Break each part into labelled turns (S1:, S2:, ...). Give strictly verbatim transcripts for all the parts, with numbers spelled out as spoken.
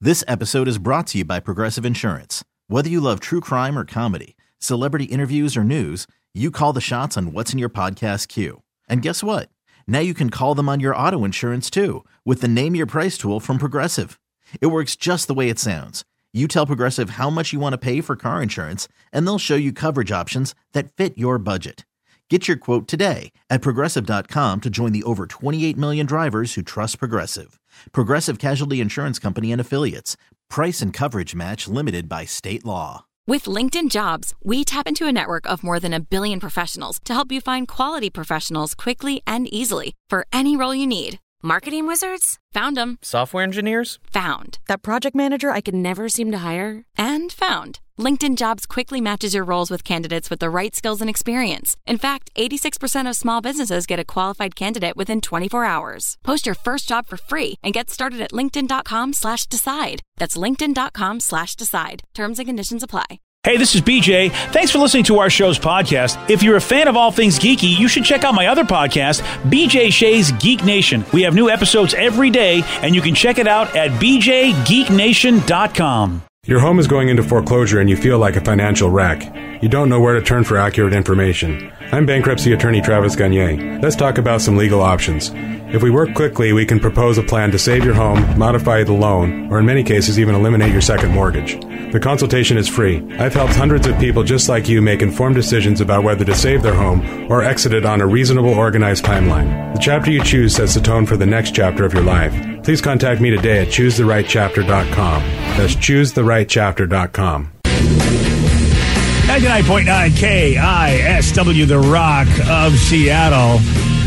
S1: This episode is brought to you by Progressive Insurance. Whether you love true crime or comedy, celebrity interviews or news, you call the shots on what's in your podcast queue. And guess what? Now you can call them on your auto insurance too with the Name Your Price tool from Progressive. It works just the way it sounds. You tell Progressive how much you want to pay for car insurance, and they'll show you coverage options that fit your budget. Get your quote today at Progressive dot com to join the over twenty-eight million drivers who trust Progressive. Progressive Casualty Insurance Company and Affiliates. Price and coverage match limited by state law.
S2: With LinkedIn Jobs, we tap into a network of more than a billion professionals to help you find quality professionals quickly and easily for any role you need. Marketing wizards? Found them.
S3: Software engineers?
S2: Found.
S4: That project manager I could never seem to hire?
S2: And found. LinkedIn Jobs quickly matches your roles with candidates with the right skills and experience. In fact, eighty-six percent of small businesses get a qualified candidate within twenty-four hours. Post your first job for free and get started at linkedin.com slash decide. That's linkedin.com slash decide. Terms and conditions apply.
S5: Hey, this is B J. Thanks for listening to our show's podcast. If you're a fan of all things geeky, you should check out my other podcast, B J Shea's Geek Nation. We have new episodes every day, and you can check it out at b j geek nation dot com.
S6: Your home is going into foreclosure and you feel like a financial wreck. You don't know where to turn for accurate information. I'm bankruptcy attorney Travis Gagne. Let's talk about some legal options. If we work quickly, we can propose a plan to save your home, modify the loan, or in many cases even eliminate your second mortgage. The consultation is free. I've helped hundreds of people just like you make informed decisions about whether to save their home or exit it on a reasonable, organized timeline. The chapter you choose sets the tone for the next chapter of your life. Please contact me today at choose the right chapter dot com. That's choose the right chapter dot com.
S5: ninety-nine point nine K I S W, The Rock of Seattle.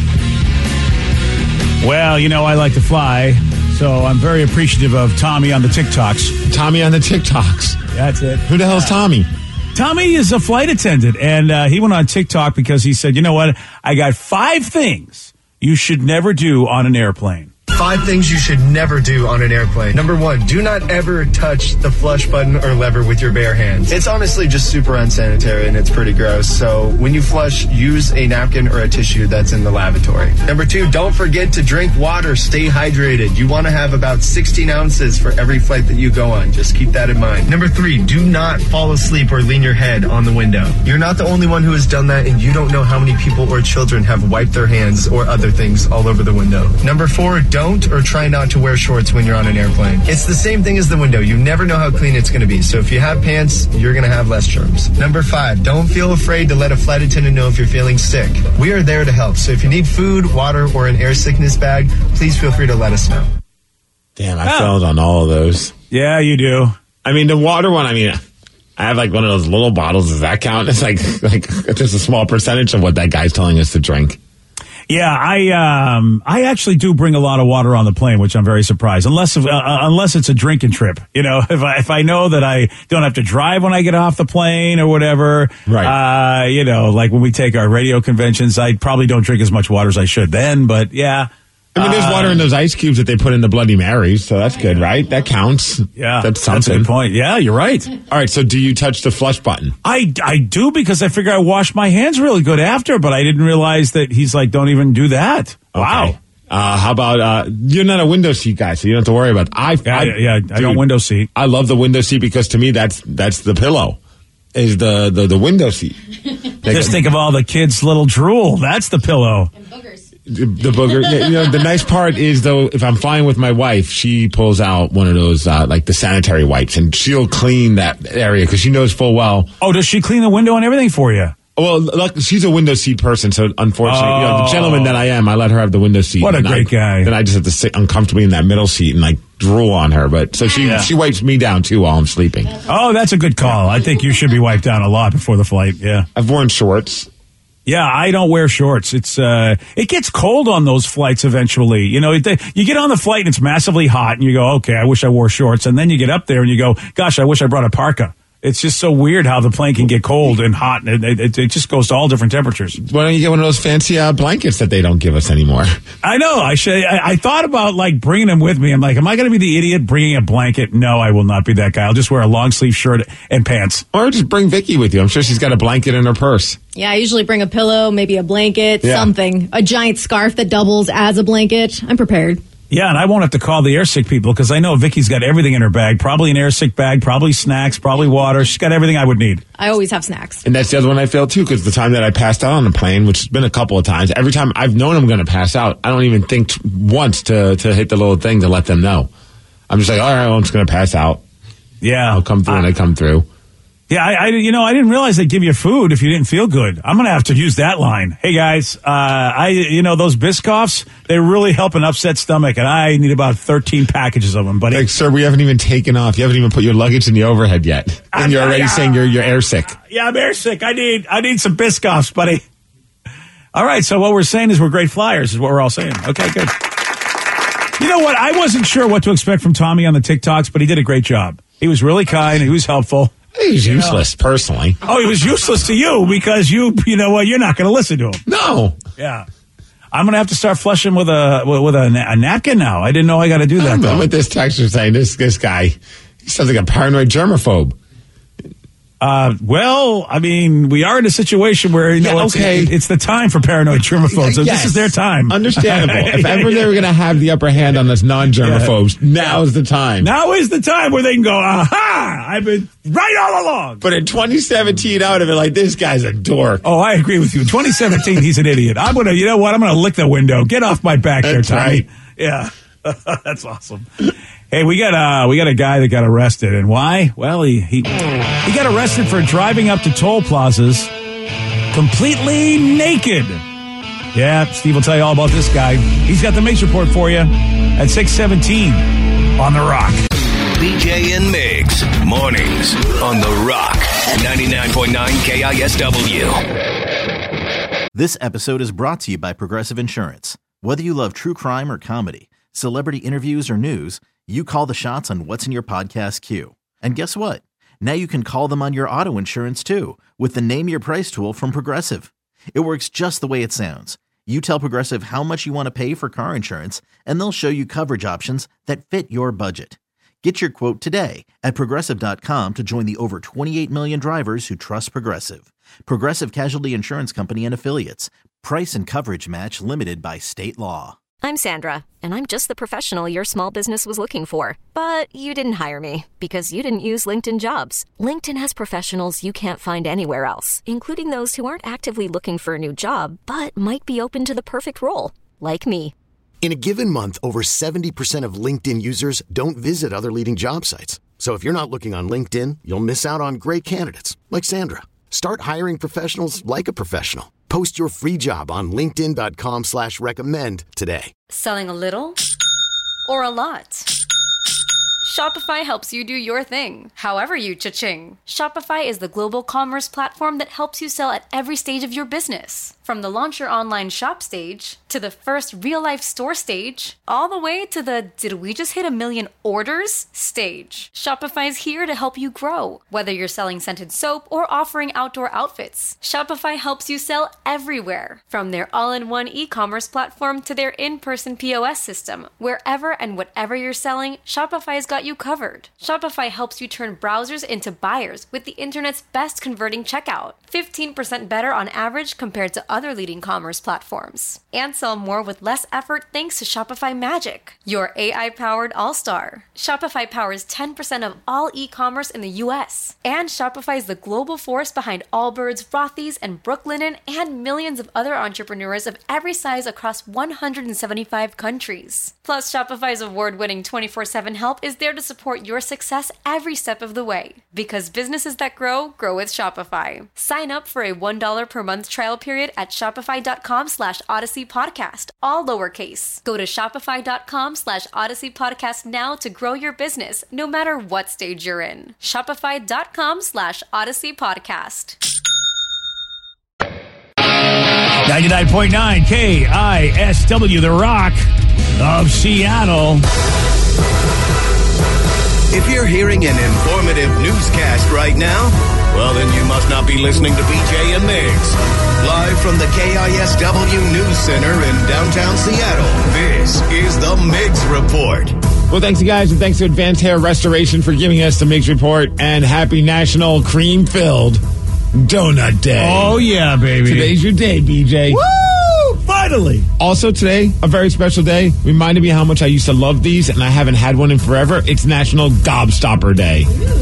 S5: Well, you know, I like to fly, so I'm very appreciative of Tommy on the TikToks.
S7: Tommy on the TikToks.
S5: That's it.
S7: Who the hell is Tommy?
S5: Tommy is a flight attendant, and uh, he went on TikTok because he said, you know what, I got five things you should never do on an airplane.
S8: Five things you should never do on an airplane. Number one, do not ever touch the flush button or lever with your bare hands. It's honestly just super unsanitary and it's pretty gross. So when you flush, use a napkin or a tissue that's in the lavatory. Number two, don't forget to drink water. Stay hydrated. You want to have about sixteen ounces for every flight that you go on. Just keep that in mind. Number three, do not fall asleep or lean your head on the window. You're not the only one who has done that, and you don't know how many people or children have wiped their hands or other things all over the window. Number four, don't Don't or try not to wear shorts when you're on an airplane. It's the same thing as the window. You never know how clean it's going to be. So if you have pants, you're going to have less germs. Number five, don't feel afraid to let a flight attendant know if you're feeling sick. We are there to help. So if you need food, water, or an air sickness bag, please feel free to let us know.
S7: Damn, I oh. failed on all of those.
S5: Yeah, you do.
S7: I mean, the water one, I mean, I have like one of those little bottles. Does that count? It's like, like just a small percentage of what that guy's telling us to drink.
S5: Yeah, I um I actually do bring a lot of water on the plane, which I'm very surprised. Unless uh, unless it's a drinking trip, you know, if I if I know that I don't have to drive when I get off the plane or whatever,
S7: right?
S5: Uh, you know, like when we take our radio conventions, I probably don't drink as much water as I should then. But yeah,
S7: I mean, there's uh, water in those ice cubes that they put in the Bloody Marys, so that's good, right? That counts.
S5: Yeah,
S7: that's something.
S5: That's a good point. Yeah, you're right.
S7: All right, so do you touch the flush button?
S5: I, I do because I figure I wash my hands really good after, but I didn't realize that he's like, don't even do that.
S7: Okay.
S5: Wow.
S7: Uh, how about, uh, you're not a window seat guy, so you don't have to worry about it. I,
S5: yeah,
S7: I,
S5: yeah, yeah,
S7: dude,
S5: I don't window seat.
S7: I love the window seat because to me, that's, that's the pillow. Is the, the, the window seat.
S5: Just think of all the kids' little drool. That's the pillow.
S9: And boogers.
S7: The, the booger. You know, the nice part is, though, if I'm flying with my wife, she pulls out one of those, uh, like the sanitary wipes, and she'll clean that area because she knows full well.
S5: Oh, does she clean the window and everything for you?
S7: Well, look, she's a window seat person, so unfortunately, oh. you know, the gentleman that I am, I let her have the window seat.
S5: What a great
S7: I,
S5: guy.
S7: Then I just have to sit uncomfortably in that middle seat and, like, drool on her. But so she yeah. she wipes me down, too, while I'm sleeping.
S5: Oh, that's a good call. I think you should be wiped down a lot before the flight, yeah.
S7: I've worn shorts.
S5: Yeah, I don't wear shorts. It's uh, it gets cold on those flights eventually. You know, they, you get on the flight and it's massively hot, and you go, okay, I wish I wore shorts. And then you get up there and you go, gosh, I wish I brought a parka. It's just so weird how the plane can get cold and hot, and it, it, it just goes to all different temperatures.
S7: Why don't you get one of those fancy uh, blankets that they don't give us anymore?
S5: I know. I should. I, I thought about like bringing them with me. I'm like, am I going to be the idiot bringing a blanket? No, I will not be that guy. I'll just wear a long sleeve shirt and pants.
S7: Or just bring Vicky with you. I'm sure she's got a blanket in her purse.
S9: Yeah, I usually bring a pillow, maybe a blanket,
S7: yeah.
S9: something. A giant scarf that doubles as a blanket. I'm prepared.
S5: Yeah, and I won't have to call the airsick people because I know Vicky's got everything in her bag. Probably an airsick bag, probably snacks, probably water. She's got everything I would need.
S3: I always have snacks.
S7: And that's the other one I failed too, because the time that I passed out on the plane, which has been a couple of times, every time I've known I'm going to pass out, I don't even think t- once to, to hit the little thing to let them know. I'm just like, all right, well, I'm just going to pass out.
S5: Yeah.
S7: I'll come through
S5: I,
S7: when I come through.
S5: Yeah, I, I, you know, I didn't realize they'd give you food if you didn't feel good. I'm going to have to use that line. Hey, guys, uh, I, you know, those Biscoffs, they really help an upset stomach, and I need about thirteen packages of them, buddy.
S7: Like, sir, we haven't even taken off. You haven't even put your luggage in the overhead yet. And
S5: I'm,
S7: you're already uh, saying you're, you're air sick.
S5: Yeah, I'm air sick. I need, I need some Biscoffs, buddy. All right, so what we're saying is we're great flyers is what we're all saying. Okay, good. You know what? I wasn't sure what to expect from Tommy on the TikToks, but he did a great job. He was really kind. He was helpful.
S7: He was useless, know. personally.
S5: Oh, he was useless to you because you, you know what, you're not going to listen to him.
S7: No.
S5: Yeah. I'm going to have to start flushing with a with a, a napkin now. I didn't know I got to do that.
S7: I'm with this texter saying this this guy, he sounds like a paranoid germaphobe.
S5: Uh, well, I mean, we are in a situation where, you know,
S7: yeah, okay.
S5: it's, it's the time for paranoid germaphobes. So
S7: yes.
S5: This is their time.
S7: Understandable. If ever they were going to have the upper hand on us non-germaphobes, yeah. now is the time.
S5: Now is the time where they can go, aha, I've been right all along.
S7: But in twenty seventeen, I would have been like, this guy's a dork.
S5: Oh, I agree with you. twenty seventeen, he's an idiot. I'm going to, you know what? I'm going to lick the window. Get off my back
S7: That's
S5: there, Tommy.
S7: Right.
S5: Yeah. That's awesome. Hey, we got uh we got a guy that got arrested, and why? Well, he he he got arrested for driving up to toll plazas completely naked. Yeah, Steve will tell you all about this guy. He's got the Migs Report for you at six seventeen on The Rock.
S9: B J and Migs, mornings on The Rock, ninety-nine point nine K I S W.
S1: This episode is brought to you by Progressive Insurance. Whether you love true crime or comedy, celebrity interviews or news, you call the shots on what's in your podcast queue. And guess what? Now you can call them on your auto insurance too with the Name Your Price tool from Progressive. It works just the way it sounds. You tell Progressive how much you want to pay for car insurance, and they'll show you coverage options that fit your budget. Get your quote today at Progressive dot com to join the over twenty-eight million drivers who trust Progressive. Progressive Casualty Insurance Company and Affiliates. Price and coverage match limited by state law.
S2: I'm Sandra, and I'm just the professional your small business was looking for. But you didn't hire me because you didn't use LinkedIn Jobs. LinkedIn has professionals you can't find anywhere else, including those who aren't actively looking for a new job, but might be open to the perfect role, like me.
S10: In a given month, over seventy percent of LinkedIn users don't visit other leading job sites. So if you're not looking on LinkedIn, you'll miss out on great candidates like Sandra. Start hiring professionals like a professional. Post your free job on linkedin dot com slash recommend today.
S11: Selling a little or a lot? Shopify helps you do your thing, however you cha-ching. Shopify is the global commerce platform that helps you sell at every stage of your business. From the launch your online shop stage, to the first real-life store stage, all the way to the did we just hit a million orders stage. Shopify's here to help you grow. Whether you're selling scented soap or offering outdoor outfits, Shopify helps you sell everywhere. From their all-in-one e-commerce platform to their in-person P O S system, wherever and whatever you're selling, Shopify's got you covered. Shopify helps you turn browsers into buyers with the internet's best converting checkout. fifteen percent better on average compared to other leading commerce platforms. And sell more with less effort thanks to Shopify Magic, your A I-powered all-star. Shopify powers ten percent of all e-commerce in the U S. And Shopify is the global force behind Allbirds, Rothy's, and Brooklinen, and millions of other entrepreneurs of every size across one hundred seventy-five countries. Plus, Shopify's award-winning twenty-four seven help is there to support your success every step of the way. Because businesses that grow, grow with Shopify. Sign up for a one dollar per month trial period at shopify.com slash Odyssey Podcast, all lowercase. Go to shopify.com slash Odyssey Podcast now to grow your business, no matter what stage you're in. Shopify.com slash Odyssey Podcast.
S5: ninety-nine point nine K I S W, The Rock of Seattle.
S9: If you're hearing an informative newscast right now, well, then you must not be listening to B J and Migs. Live from the K I S W News Center in downtown Seattle, this is the Migs Report.
S7: Well, thanks, you guys, and thanks to Advanced Hair Restoration for giving us the Migs Report, and happy National Cream-Filled Donut Day.
S5: Oh, yeah, baby.
S7: Today's your day, B J.
S5: Woo! Finally.
S7: Also today, a very special day. Reminded me how much I used to love these, and I haven't had one in forever. It's National Gobstopper Day.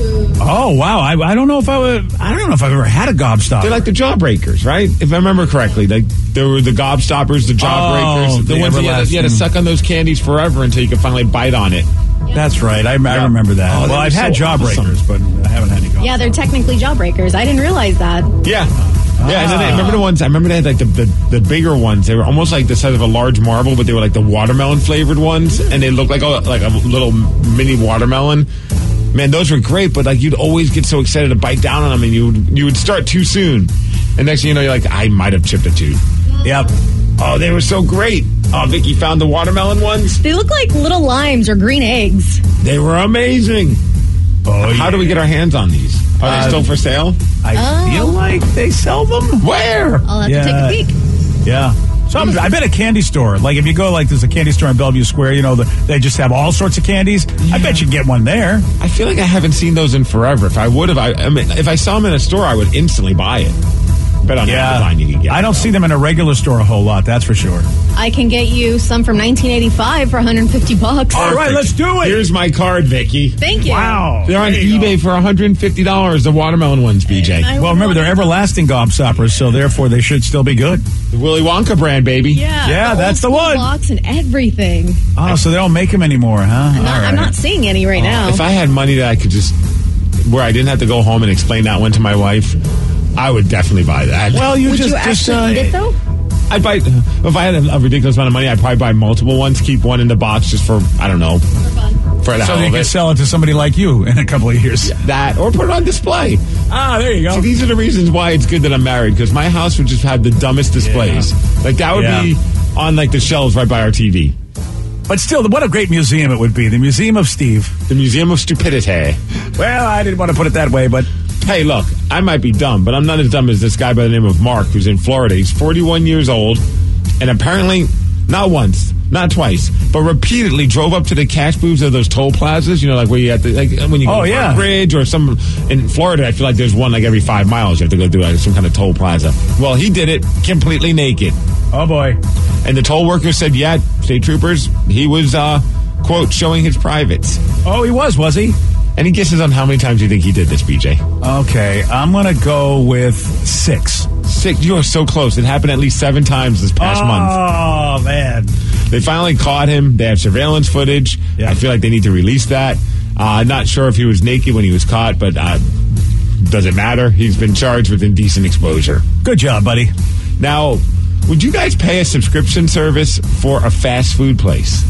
S5: Oh, wow. I, I don't know if I would, I don't know if I've ever had a gobstopper.
S7: They're like the Jawbreakers, right? If I remember correctly. Like, there were the Gobstoppers, the Jawbreakers.
S5: Oh,
S7: the
S5: the
S7: ones that you, had to, you had to suck on those candies forever until you could finally bite on it.
S5: That's right. I, I remember that.
S7: Oh,
S5: well, I've
S7: so
S5: had Jawbreakers,
S7: awesome.
S5: but I haven't had any gobstoppers.
S3: Yeah, they're technically Jawbreakers. I didn't realize that.
S7: Yeah. Yeah, and then I remember the ones, I remember they had like the, the, the bigger ones. They were almost like the size of a large marble, but they were like the watermelon flavored ones, and they looked like a, like a little mini watermelon. Man, those were great, but like you'd always get so excited to bite down on them, and you would, you would start too soon. And next thing you know, you're like, I might have chipped a tooth.
S5: Yep.
S7: Oh, they were so great. Oh, Vicky found the watermelon ones.
S3: They look like little limes or green eggs.
S7: They were amazing. Oh, How yeah. do we get our hands on these? Are uh, they still for sale?
S5: I
S3: oh.
S5: feel like they sell them.
S7: Where?
S3: I'll have
S5: yeah.
S3: to take a peek.
S5: Yeah. So I'm, I bet a candy store. Like if you go, like there's a candy store in Bellevue Square. You know, the, they just have all sorts of candies. Yeah. I bet you get one there.
S7: I feel like I haven't seen those in forever. If I would have, I, I mean, if I saw them in a store, I would instantly buy it. Bet on
S5: yeah.
S7: Amazon you can get.
S5: I don't see them in a regular store a whole lot. That's for sure.
S3: I can get you some from nineteen eighty-five for one hundred fifty bucks.
S5: All right, let's do it.
S7: Here's my card, Vicky.
S3: Thank you.
S5: Wow.
S7: They're on eBay go. for one hundred fifty dollars, the watermelon ones, B J.
S5: Well, remember, they're everlasting gobstoppers, so therefore they should still be good.
S7: The Willy Wonka brand, baby.
S3: Yeah,
S5: yeah
S3: the
S5: that's the
S3: old
S5: one.
S3: Box and everything.
S5: Oh, so they don't make them anymore, huh?
S3: I'm not, right. I'm not seeing any right
S7: oh,
S3: now.
S7: If I had money that I could just, where I didn't have to go home and explain that one to my wife, I would definitely buy that.
S5: Well, you
S3: Would
S5: just
S3: you
S5: just
S3: actually
S5: uh,
S3: eat it though?
S7: I'd buy if I had a, a ridiculous amount of money. I'd probably buy multiple ones, keep one in the box just for I don't know,
S3: for fun.
S7: For the
S5: so
S7: hell
S5: you
S7: of
S5: can
S7: it.
S5: sell it to somebody like you in a couple of years.
S7: Yeah, that or put it on display.
S5: Ah, there you go.
S7: So these are the reasons why it's good that I'm married, because my house would just have the dumbest displays. Yeah. Like that would yeah. be on like the shelves right by our T V.
S5: But still, what a great museum it would be. The Museum of Steve.
S7: The Museum of Stupidity.
S5: Well, I didn't want to put it that way, but...
S7: Hey, look, I might be dumb, but I'm not as dumb as this guy by the name of Mark, who's in Florida. He's forty-one years old, and apparently, not once, not twice, but repeatedly drove up to the cash booths of those toll plazas, you know, like where you have to, like when you go
S5: oh,
S7: to
S5: yeah.
S7: a bridge or some, in Florida, I feel like there's one like every five miles. You have to go through like some kind of toll plaza. Well, he did it completely naked.
S5: Oh, boy.
S7: And the toll worker said, yeah, state troopers, he was, uh, quote, showing his privates.
S5: Oh, he was, was he?
S7: Any guesses on how many times you think he did this, B J?
S5: Okay, I'm going to go with six.
S7: Six? You are so close. It happened at least seven times this past
S5: oh,
S7: month.
S5: Oh, man.
S7: They finally caught him. They have surveillance footage. Yeah. I feel like they need to release that. Uh, not sure if he was naked when he was caught, but uh, doesn't matter. He's been charged with indecent exposure.
S5: Good job, buddy.
S7: Now, would you guys pay a subscription service for a fast food place?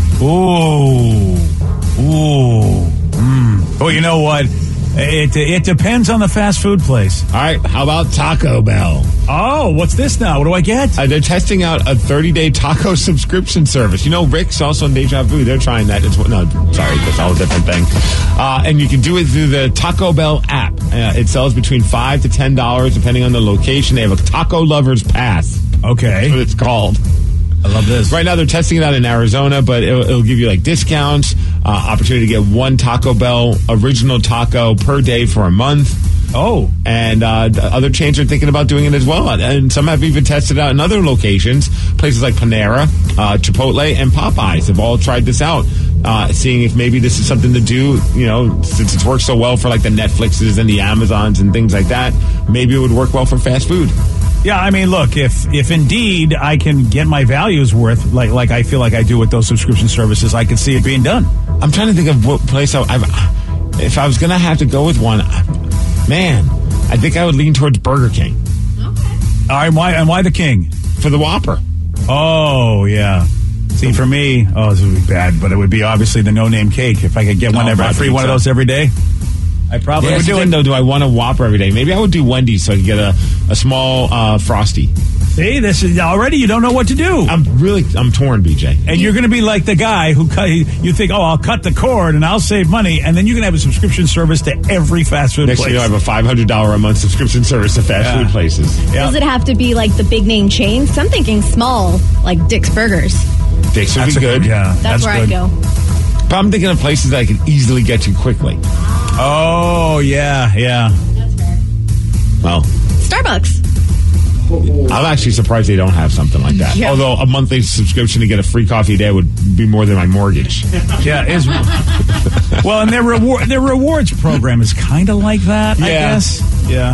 S5: Ooh. Ooh. Mm. Well, you know what? It it depends on the fast food place.
S7: All right. How about Taco Bell?
S5: Oh, what's this now? What do I get?
S7: Uh, they're testing out a thirty-day taco subscription service. You know, Rick's also in Deja Vu. They're trying that. It's, no, sorry, that's all a different thing. Uh, and you can do it through the Taco Bell app. Uh, it sells between five to ten dollars depending on the location. They have a Taco Lovers Pass.
S5: Okay,
S7: that's what it's called.
S5: I love this.
S7: Right now, they're testing it out in Arizona, but it'll, it'll give you like discounts, uh, opportunity to get one Taco Bell original taco per day for a month.
S5: Oh.
S7: And uh, other chains are thinking about doing it as well. And some have even tested out in other locations. Places like Panera, uh, Chipotle, and Popeyes have all tried this out, uh, seeing if maybe this is something to do, you know, since it's worked so well for like the Netflixes and the Amazons and things like that. Maybe it would work well for fast food.
S5: Yeah, I mean, look, if if indeed I can get my values worth, like like I feel like I do with those subscription services, I can see it being done.
S7: I'm trying to think of what place I, I've, if I was going to have to go with one, man, I think I would lean towards Burger King.
S3: Okay.
S5: All right, why, and why the King?
S7: For the Whopper.
S5: Oh, yeah. See, for me, oh, this would be bad, but it would be obviously the no-name cake. If I could get one
S7: oh,
S5: every, free one of those every day. I probably
S7: yeah,
S5: would do it.
S7: Though, do I want a Whopper every day? Maybe I would do Wendy's so I could get a, a small uh, Frosty.
S5: See, this is already you don't know what to do.
S7: I'm really I'm torn, B J.
S5: And you're going to be like the guy who cut, you think, oh, I'll cut the cord and I'll save money, and then you can have a subscription service to every fast food
S7: Next
S5: place.
S7: Next thing you know, I have a five hundred dollars a month subscription service to fast yeah. food places.
S3: Yeah. Does it have to be like the big name chains? I'm thinking small, like Dick's Burgers.
S7: Dick's would
S5: that's
S7: be good.
S5: good. Yeah,
S3: that's, that's where
S5: good.
S3: I go.
S7: But I'm thinking of places that I can easily get to quickly.
S5: Oh, yeah, yeah.
S3: That's fair.
S7: Well.
S3: Starbucks.
S7: I'm actually surprised they don't have something like that.
S3: Yeah.
S7: Although a monthly subscription to get a free coffee a day would be more than my mortgage.
S5: Yeah, is well, and their reward their rewards program is kind of like that.
S7: Yeah.
S5: I guess. Yeah.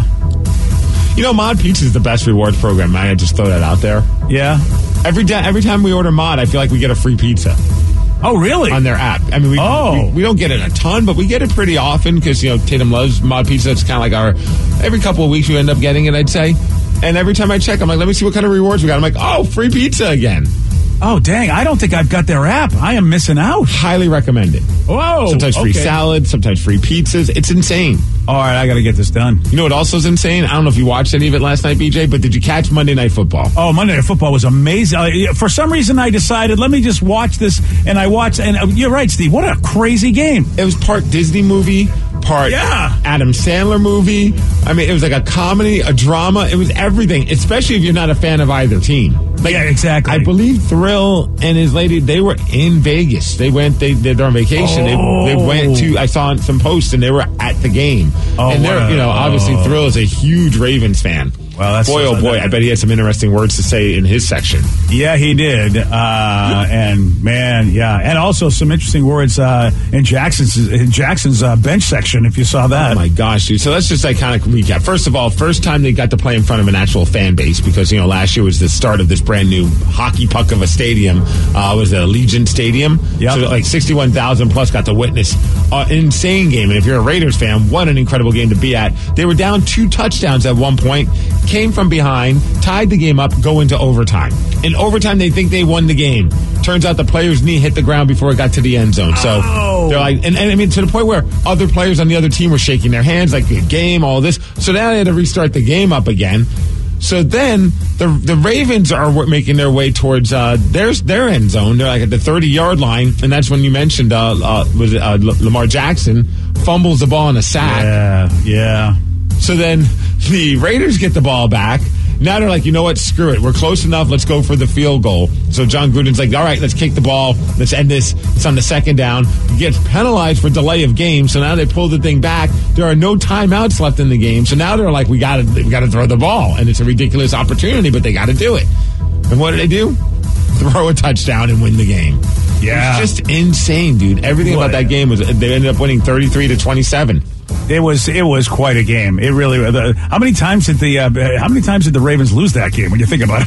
S7: You know, Mod Pizza is the best rewards program. I just throw that out there.
S5: Yeah.
S7: Every day, every time we order Mod, I feel like we get a free pizza.
S5: Oh, really?
S7: On their app. I mean, we,
S5: oh.
S7: we, we don't get it a ton, but we get it pretty often because, you know, Tatum loves Mod Pizza. It's kind of like our, every couple of weeks we end up getting it, I'd say. And every time I check, I'm like, let me see what kind of rewards we got. I'm like, oh, free pizza again.
S5: Oh, dang. I don't think I've got their app. I am missing out.
S7: Highly recommend it.
S5: Whoa.
S7: Sometimes free
S5: okay.
S7: salad, sometimes free pizzas. It's insane.
S5: All right, I got to get this done.
S7: You know what also is insane? I don't know if you watched any of it last night, B J, but did you catch Monday Night Football?
S5: Oh, Monday Night Football was amazing. Uh, for some reason, I decided, let me just watch this. And I watched, and uh, you're right, Steve. What a crazy game.
S7: It was part Disney movie, part
S5: yeah.
S7: Adam Sandler movie. I mean, it was like a comedy, a drama. It was everything, especially if you're not a fan of either team. Like,
S5: yeah, exactly.
S7: I believe Thrill and his lady, they were in Vegas. They went, they, they're on vacation.
S5: Oh.
S7: They, they went to, I saw some posts, and they were at the game.
S5: Oh,
S7: and they're,
S5: wow.
S7: you know, obviously
S5: oh.
S7: Thrill is a huge Ravens fan.
S5: Well, that's
S7: boy, oh boy, I bet he had some interesting words to say in his section.
S5: Yeah, he did. Uh, and man, yeah, and also some interesting words uh, in Jackson's in Jackson's uh, bench section. If you saw that,
S7: oh my gosh, dude! So let's just like kind of recap. First of all, first time they got to play in front of an actual fan base because you know last year was the start of this brand new hockey puck of a stadium. Uh, was it Allegiant Stadium?
S5: Yeah,
S7: so like sixty-one thousand plus got to witness uh, an insane game. And if you're a Raiders fan, what an incredible game to be at. They were down two touchdowns at one point. Came from behind, tied the game up, go into overtime. In overtime, they think they won the game. Turns out the player's knee hit the ground before it got to the end zone. So
S5: oh.
S7: they're like, and, and I mean, to the point where other players on the other team were shaking their hands, like, good game, all this. So now they had to restart the game up again. So then the the Ravens are making their way towards uh, their their end zone. They're like at the thirty-yard line, and that's when you mentioned uh, uh, was it, uh, Lamar Jackson fumbles the ball in a sack.
S5: Yeah, yeah.
S7: So then the Raiders get the ball back. Now they're like, you know what? Screw it. We're close enough. Let's go for the field goal. So John Gruden's like, all right, let's kick the ball. Let's end this. It's on the second down. He gets penalized for delay of game. So now they pull the thing back. There are no timeouts left in the game. So now they're like, we got to we got to throw the ball. And it's a ridiculous opportunity, but they got to do it. And what do they do? Throw a touchdown and win the game.
S5: Yeah.
S7: It's just insane, dude. Everything
S5: what?
S7: about that game was they ended up winning thirty-three to twenty-seven.
S5: It was it was quite a game. It really. The, how many times did the uh, How many times did the Ravens lose that game? When you think about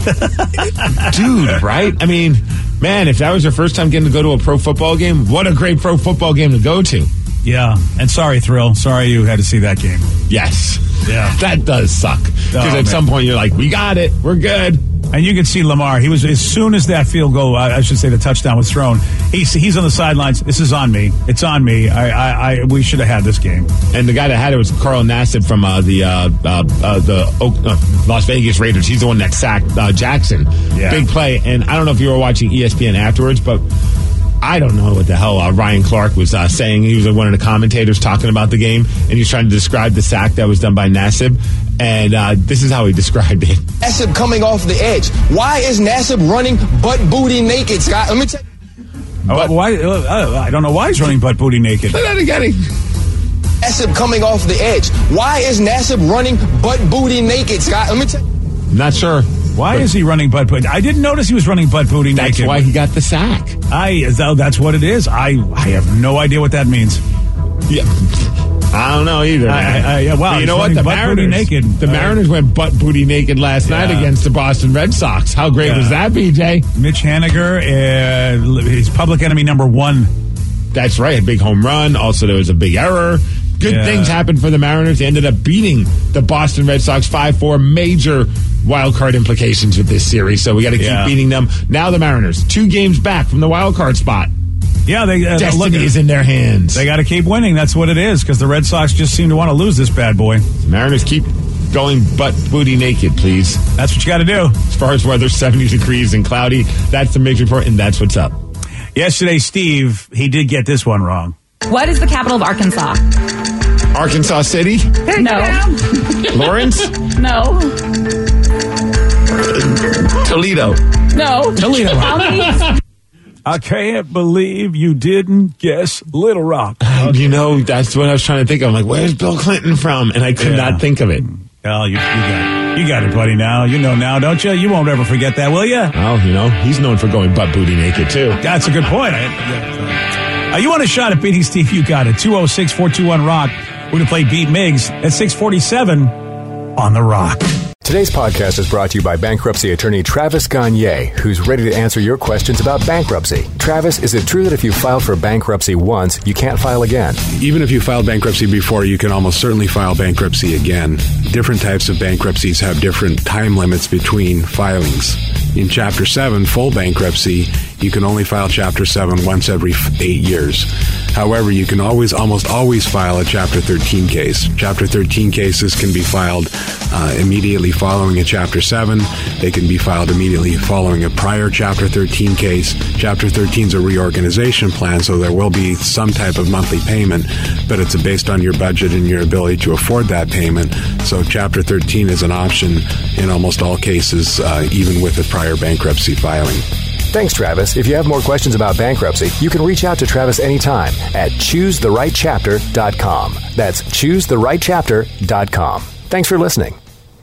S5: it,
S7: dude, right? I mean, man, if that was your first time getting to go to a pro football game, what a great pro football game to go to.
S5: Yeah, and sorry, Thrill. Sorry you had to see that game.
S7: Yes,
S5: yeah,
S7: that does suck. Because
S5: oh,
S7: at
S5: man.
S7: some point you're like, we got it, we're good.
S5: And you can see Lamar. He was as soon as that field goal, I should say, the touchdown was thrown. He's he's on the sidelines. This is on me. It's on me. I, I, I we should have had this game.
S7: And the guy that had it was Carl Nassib from uh, the uh, uh, uh, the Oak, uh, Las Vegas Raiders. He's the one that sacked uh, Jackson.
S5: Yeah.
S7: Big play. And I don't know if you were watching E S P N afterwards, but I don't know what the hell uh, Ryan Clark was uh, saying. He was uh, one of the commentators talking about the game, and he was trying to describe the sack that was done by Nassib. And uh, this is how he described it.
S12: Nassib coming off the edge. Why is Nassib running butt booty naked, Scott? Let me tell you.
S5: Oh, why? Uh, I don't know why he's running butt booty naked.
S7: Say that again.
S12: Nassib coming off the edge. Why is Nassib running butt booty naked, Scott? Let me tell you.
S7: Not sure.
S5: Why is he running butt booty? I didn't notice he was running butt booty naked.
S7: That's why he got the sack.
S5: I that's what it is. I I have no idea what that means.
S7: Yeah. I don't know either.
S5: I, I, yeah, wow,
S7: but you know what? The Mariners,
S5: naked.
S7: the
S5: uh,
S7: Mariners went butt booty naked last
S5: yeah.
S7: night against the Boston Red Sox. How great
S5: yeah.
S7: was that, B J?
S5: Mitch Haniger, uh, he's public enemy number one.
S7: That's right. A big home run. Also, there was a big error. Good
S5: yeah.
S7: things happened for the Mariners. They ended up beating the Boston Red Sox five four. Major wild card implications with this series. So we got to keep
S5: yeah.
S7: beating them. Now the Mariners, two games back from the wild card spot.
S5: Yeah, they uh,
S7: destiny
S5: look,
S7: is in their hands.
S5: They got to keep winning. That's what it is, because the Red Sox just seem to want to lose this bad boy.
S7: The Mariners keep going butt booty naked, please.
S5: That's what you got to do.
S7: As far as weather, seventy degrees and cloudy. That's the Migs report, and that's what's up.
S5: Yesterday, Steve, he did get this one wrong.
S13: What is the capital of Arkansas?
S7: Arkansas City?
S13: No.
S7: Lawrence?
S13: No.
S7: Toledo?
S13: No.
S5: Toledo.
S13: How many?
S5: I can't believe you didn't guess Little Rock.
S7: Oh, you know, that's what I was trying to think of. I'm like, where's Bill Clinton from? And I could
S5: yeah.
S7: not think of it.
S5: Well, you, you got it. You got it, buddy, now. You know now, don't you? You won't ever forget that, will you?
S7: Well, you know, he's known for going butt booty naked, too.
S5: That's a good point. Uh, you want a shot at beating Steve? You got it. two oh six, four two one, ROCK. We're going to play Beat Miggs at six forty-seven on The Rock.
S14: Today's podcast is brought to you by bankruptcy attorney Travis Gagne, who's ready to answer your questions about bankruptcy. Travis, is it true that if you filed for bankruptcy once, you can't file again?
S6: Even if you filed bankruptcy before, you can almost certainly file bankruptcy again. Different types of bankruptcies have different time limits between filings. In Chapter seven, full bankruptcy, you can only file Chapter seven once every eight years. However, you can always, almost always file a Chapter thirteen case. Chapter thirteen cases can be filed uh, immediately following a Chapter seven. They can be filed immediately following a prior Chapter thirteen case. Chapter thirteen is a reorganization plan, so there will be some type of monthly payment, but it's based on your budget and your ability to afford that payment. So Chapter thirteen is an option in almost all cases, uh, even with a prior bankruptcy filing.
S14: Thanks, Travis. If you have more questions about bankruptcy, you can reach out to Travis anytime at choose the right chapter dot com. That's choose the right chapter dot com. Thanks for listening.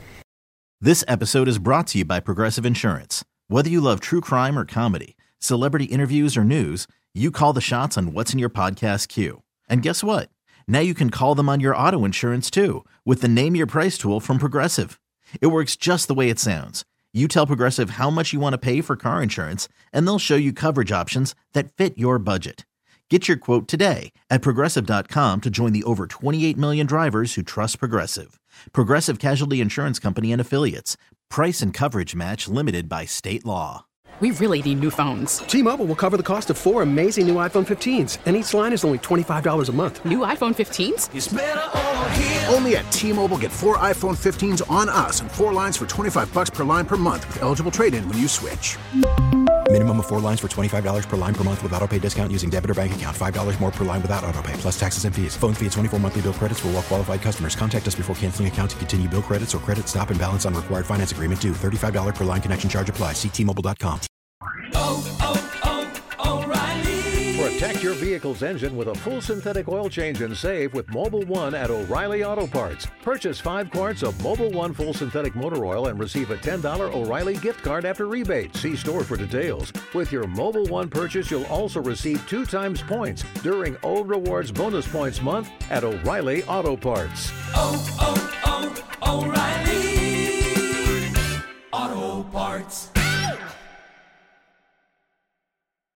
S1: This episode is brought to you by Progressive Insurance. Whether you love true crime or comedy, celebrity interviews or news, you call the shots on what's in your podcast queue. And guess what? Now you can call them on your auto insurance too with the Name Your Price tool from Progressive. It works just the way it sounds. You tell Progressive how much you want to pay for car insurance, and they'll show you coverage options that fit your budget. Get your quote today at Progressive dot com to join the over twenty-eight million drivers who trust Progressive. Progressive Casualty Insurance Company and Affiliates. Price and coverage match limited by state law.
S15: We really need new phones.
S16: T-Mobile will cover the cost of four amazing new iPhone fifteens, and each line is only twenty-five dollars a month.
S15: New iPhone fifteens?
S17: It's better over here. Only at T-Mobile, get four iPhone fifteens on us and four lines for twenty-five bucks per line per month with eligible trade-in when you switch.
S18: Minimum of four lines for twenty-five dollars per line per month with autopay discount using debit or bank account. five dollars more per line without autopay, plus taxes and fees. Phone fee at twenty-four monthly bill credits for well-qualified customers. Contact us before canceling account to continue bill credits or credit stop and balance on required finance agreement due. thirty-five dollars per line connection charge applies. See T Mobile dot com.
S19: Oh, oh, oh, O'Reilly. Protect your vehicle's engine with a full synthetic oil change and save with Mobil one at O'Reilly Auto Parts. Purchase five quarts of Mobil one full synthetic motor oil and receive a ten dollars O'Reilly gift card after rebate. See store for details. With your Mobil one purchase, you'll also receive two times points during O Rewards Bonus Points Month at O'Reilly Auto Parts.
S20: Oh, oh, oh, O'Reilly Auto Parts.